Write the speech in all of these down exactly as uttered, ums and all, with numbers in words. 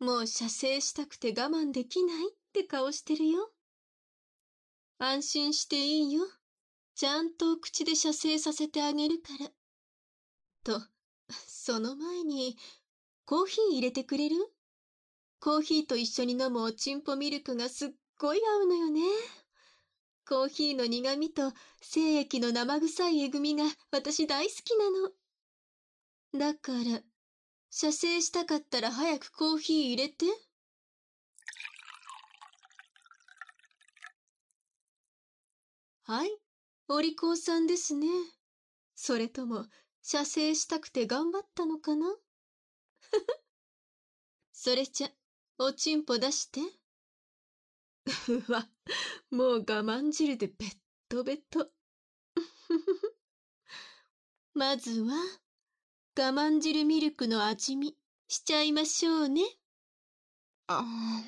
もう射精したくて我慢できないって顔してるよ。安心していいよ。ちゃんと口で射精させてあげるから。と、その前に、コーヒー入れてくれる？コーヒーと一緒に飲むおちんぽミルクがすっごい合うのよね。コーヒーの苦味と精液の生臭いえぐみが私大好きなの。だから、射精したかったら早くコーヒー入れて。はい、お利口さんですね。それとも、射精したくて頑張ったのかな？それじゃ、おちんぽ出して。うわ、もう我慢汁でベットベト。まずは、我慢汁ミルクの味見しちゃいましょうね。あん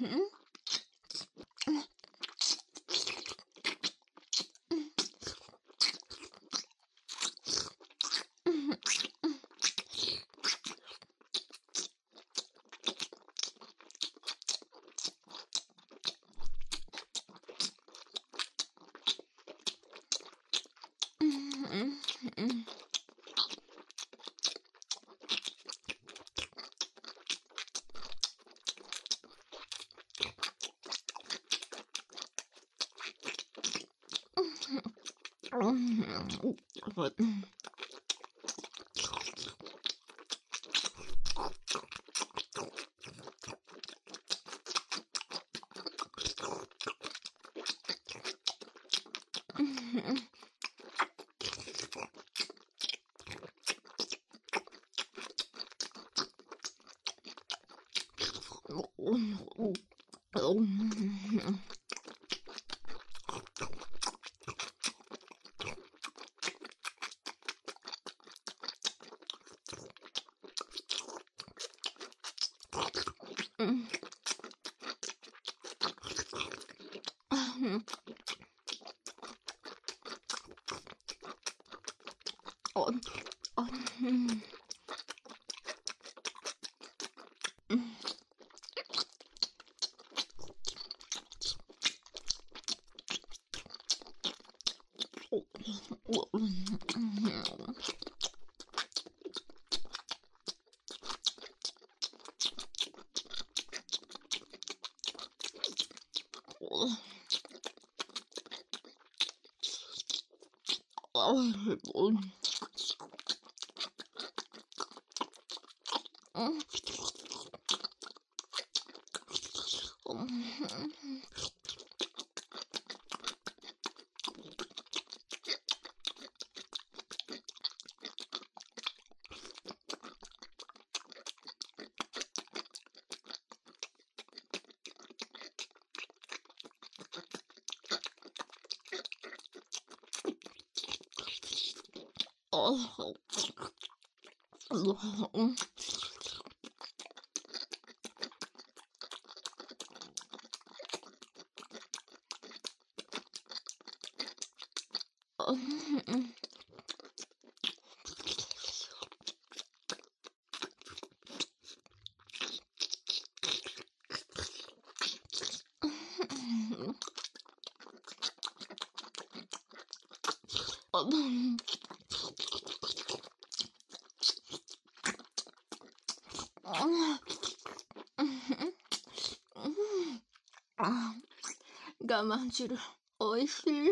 我慢汁、おいしい。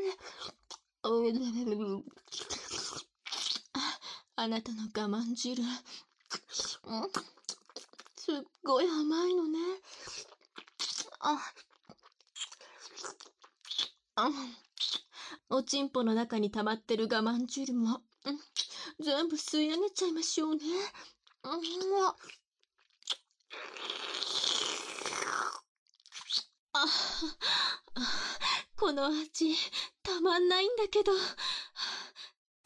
あなたの我慢汁、すっごい甘いのね。ああおちんぽの中に溜まってる我慢汁も、全部吸い上げちゃいましょうね。あこの味、たまんないんだけど。って、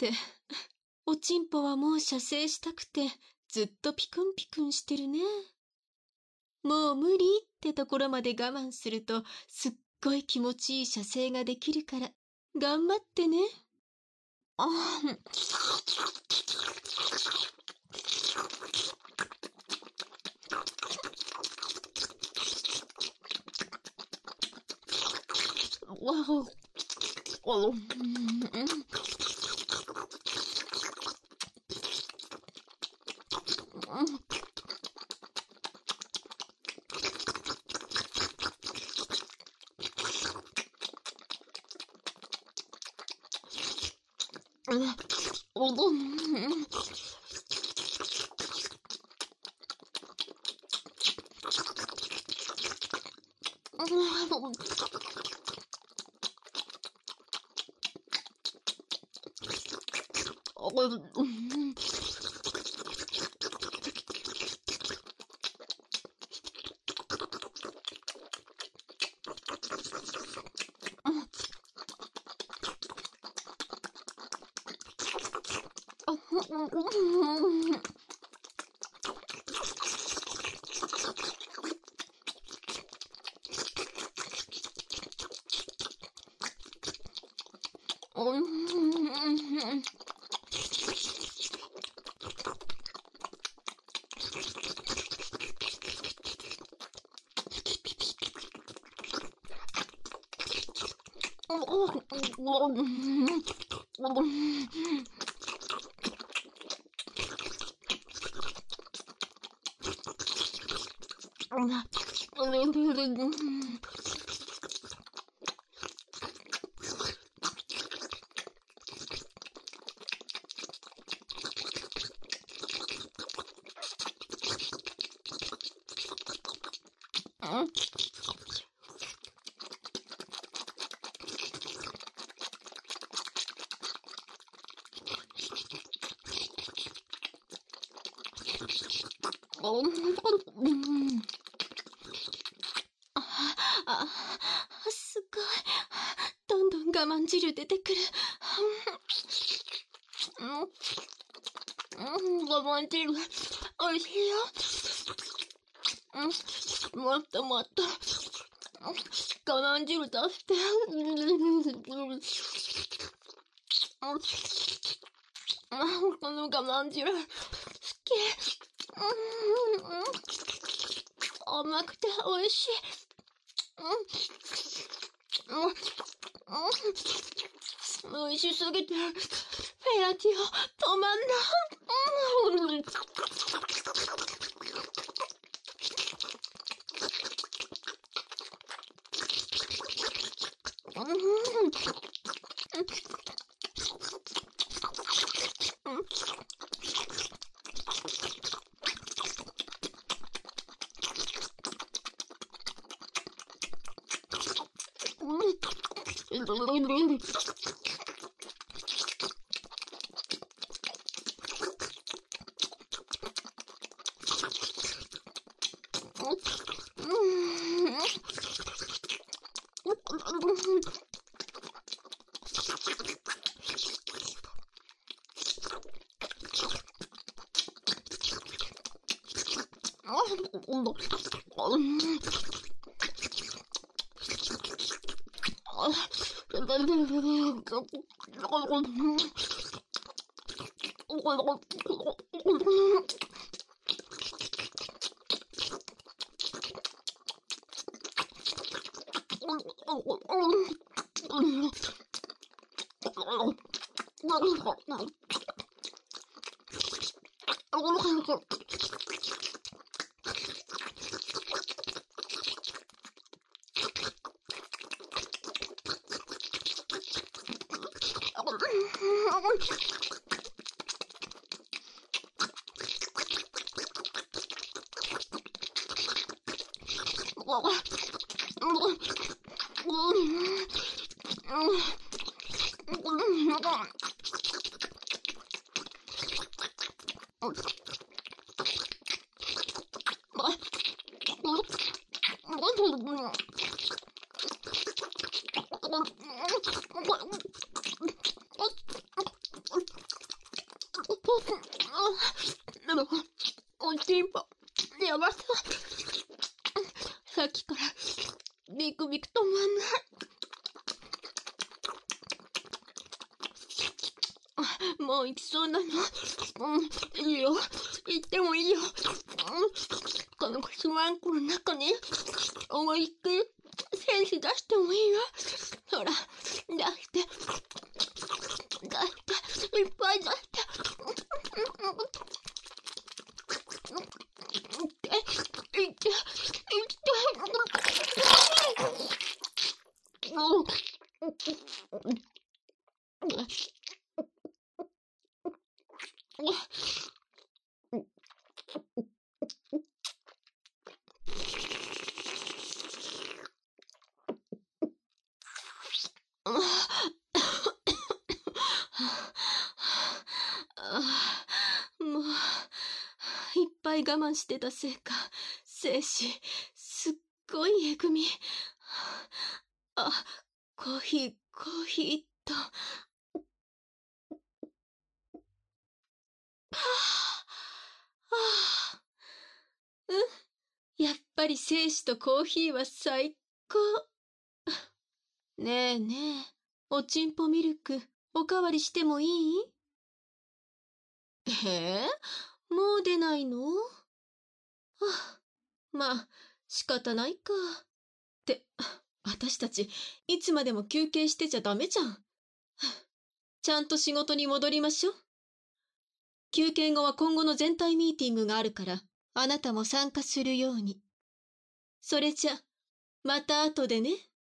おちんぽはもう射精したくて、ずっとピクンピクンしてるね。もう無理ってところまで我慢すると、すっごい気持ちいい射精ができるから、頑張ってね。ああ、すごい。どんどん我慢汁出てくる。うん、我慢汁、おいしいよ。うん、もっともっと。我慢汁出して。この我慢汁、好き。甘くておいしい。おいしすぎて、フェラチオ止まんない。おいしいパン、やばそう。さっきからビクビク止まんない。もう行きそうなの。うん、いいよ。行ってもいいよ。うん、この腰ワンコの中に思いっきりセンス出してもいいよ。 ほら、だって、だって、いっぱいだって。いって、いって、いって。うん。もう、いっぱい我慢してたせいか、精子、すっごいえぐみ。あ、コーヒー、コーヒーっと。はあ、はあ、うん、やっぱり精子とコーヒーは最高。ねえねえ、おちんぽミルク、おかわりしてもいい？ええ、もう出ないの？はあ、まあ、仕方ないか。って、私たち、いつまでも休憩してちゃダメじゃん。ちゃんと仕事に戻りましょう。休憩後は今後の全体ミーティングがあるから、あなたも参加するように。それじゃ、また後でね。